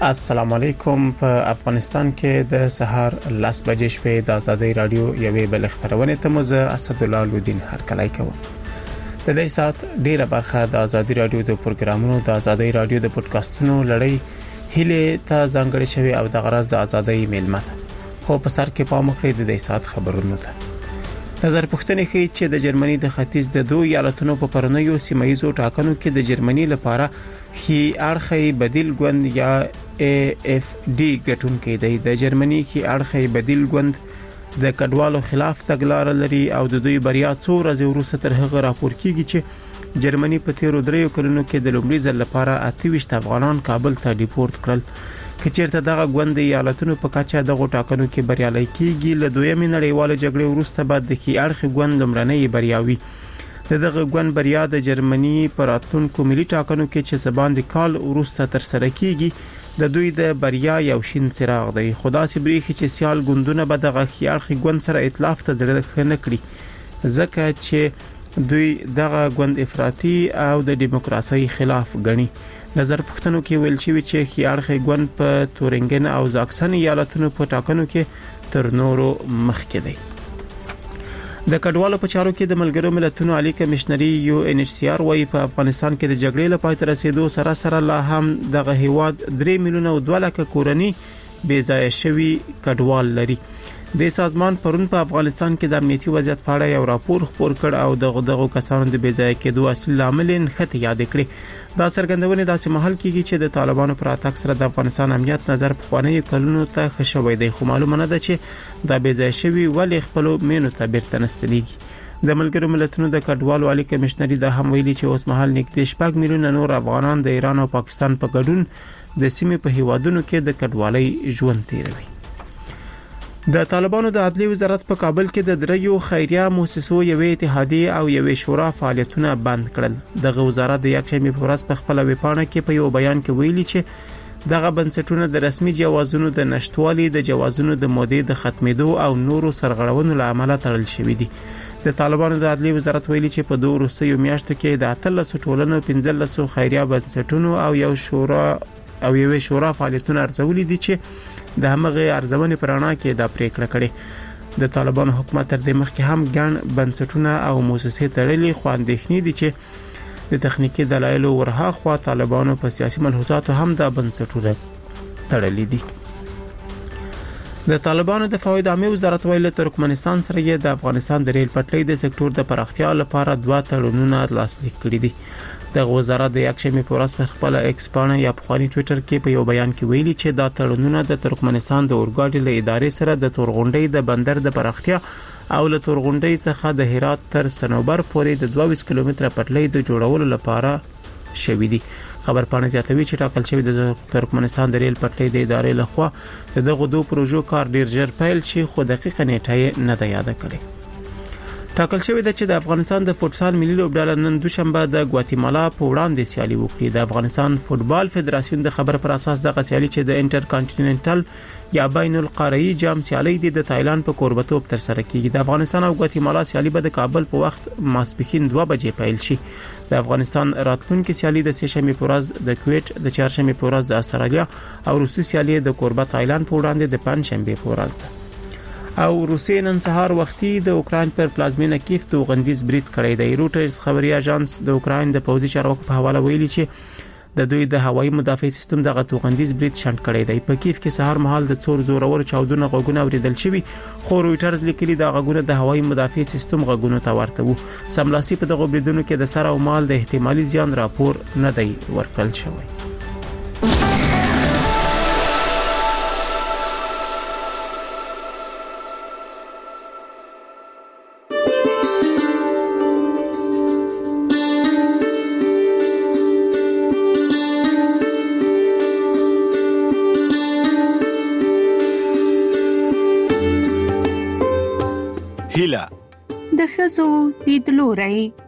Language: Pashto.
السلام علیکم. په افغانستان کې د سهار 10 بجې شپې د ازادي رادیو یوې بل خبرونه ته مزه اسد الله لودین هرکلای کوم. د دې سات ډیره برخه د ازادي رادیو د پروګرامونو د ازادي رادیو د پودکاسټونو لړۍ هله ته ځانګړې شوی او د غرض د ازادي میلمه خو په سر کې پام کړی د دې سات خبرونه ته نظر پوښتنه کوي چې د جرمني د ختیځ د دوه ایالتونو په پرنیو سیمایزو ټاکنو کې د جرمني لپاره هي اړخي بدیل ګوند یا AFD ګټون کې د جرمني کې اړخي بدیل ګوند د کډوالو خلاف تګلار لري او د دوی بریا څو ورځې وروسته تر هغه راپور کیږي چې جرمني په تیرو دریو کلونو کې د لومړي ځل لپاره 28 افغانان کابل ته ډیپورت کړل. کچېرته دغه ګوند ایالتونو په کچه دغه ټاکنو کې بریالي کیږي له دویمې نړیوالې جګړې وروسته بعد د کې اړخي ګوند لمړنۍ بریاوي دغه ګوند بریا د جرمني پر راتلونکو ملي ټاکنو کې چې سبان د کال وروسته تر سره کیږي د دوی د بریا یو شین څراغ دی. خدا سي بریخي چې سیال ګوندونه به دغه خيارخي ګوند سره ائتلاف ته ضرورت نه کړي ځکه چې دوی دغه ګوند افراطي او د دیموکراسي خلاف ګڼي. نظر پښتنو کې ویل شوی چې خيارخي ګوند په تورنګن او زاکسن ایالتونو په ټاکنو کې تر نورو مخکې دی. د کډوالو په چارو کې د ملګرو ملتونو عالی کمشنري UNHCR وايي په افغانستان کې د جګړې لپاره تر رسیدو سره لا هم دغه هیواد 3 میلیونه او 2 لک کورنۍ بې ځای شوي کډوال لري. د سازمان پرون په افغانستان کې د امنیتي وضعیت په اړه یو راپور خپور کړ او دغه کسانو د بې ځای کېدو اصلي عامل نښته یاد کړی. دا څرګندونه داسې محل کېږي چې د طالبانو پر اتاک سره د افغانستان امنیت نظر په خواني کلونو ته خښوي دی خو معلومه نه ده چې د بې ځای شوي ولې خپل مینو ته بیرته نستلیږي. د ملګرو ملتونو د کډوالو عالی کمشنري د هم ویلي چې اوس مهال نږدې 6 میلیونه نور افغانان د ایران او پاکستان په ګډون د سیمې په هیوادونو کې د کډوالۍ ژوند تیروي. د طالبانو د عدلي وزارت په کابل کې د دریو خیریه مؤسسو یوې اتحادیه او یوې شورا فعالیتونه بند کړل. دغه وزارت د یکشنبه په ورځ په خپل ویبپاڼه کې په یو بیان کې ویلي چې دغه بنسټونه د رسمي جوازونو د نشټوالي د جوازونو د مودې د ختمېدو او نورو سرغړونو له امله تړل شوې دي. د طالبانو د عدلي وزارت ویلي چې په دوه وروستیو میاشتو کې د 13 ټولنو 15 خیریه بنسټونو او یو شورا فعالیتونه ارزولي دي چې د همغه ارزونې پرانا کې د پریکړه کړې. د طالبانو حکومت تر دې مخکې هم ګڼ بنسټونه او مؤسسې تړلې خو اندېښنې دي چې د تخنیکی دلایل ورها خوا طالبانو په سیاسي ملحوظاتو هم د بنسټونه تړلې دي. د طالبانو د فواد عامه وزارت ویل ترکمنستان سره د افغانستان د ریل پټلۍ د سکتور د پراختیا لپاره 2 تړونونه لاسلیک کړي دي. د وزارت د یکشنبه په ورځ په خپل ایکس باندې یا په خاني ټوئیټر کې په یو بیان کې ویلي چې دا تړونونه د ترکمنستان د اورګاډي له ادارې سره د تورغونډۍ د بندر د پراختیا او له تورغونډۍ څخه د هرات تر سنوبر پورې د 22 کیلومتره پټلۍ د جوړولو لپاره شوې دي. خبر پاڼه زیاتوي چې ټاکل شوی د ترکمنستان د ریل پټلۍ د ادارې لخوا دغه دوه پروژو کار ډیر ژر پیل شي خو دقیقه نیټه نه ده یاد کړې. ټاکل شوی د چې د افغانستان د فوتسال ملي لوبډله نن دوشنبه د ګواتیمالا په وړاندې سیالي وکړي. د افغانستان فوتبال فدراسیون د خبر پر اساس د سیالي چې د انټر کانټیننټل یا بین القاره‌ای جام سیالي د تایلند په کوربتوب تر سره کیږي. د افغانستان او ګواتیمالا سیالي به د کابل په وخت ماسپښین 2 بجې پیل شي. د افغانستان راتلونکي سیالي د سهشنبه په ورځ د کویت، د چهارشنبه په ورځ د استرالیا او روسي سیالي د کوربه تایلند په وړاندې د پنځشنبه په ورځ ده. او روسیې نن سهار وختي د اوکرين پر پلازمینه کیف توغندیز برید کړی دی. روټرز خبري اژانس د اوکرين د پوځي چارواکو په حواله ویلي چې د دوی د هوایي مدافع سیستم دغه توغندیز برید شنډ کړی دی. په کیف کې سهار مهال د څور زورور چاودنه غوګونه اوریدل شوی خو روټرز لیکلي د غوګونه د هوایي مدافع سیستم غوګونو ته ورته وو. سملاسي په دغه بریدونو کې د سر او مال د احتمالي زیان راپور نه دی ورکړل شوی. هیله د ښځو لیدلوری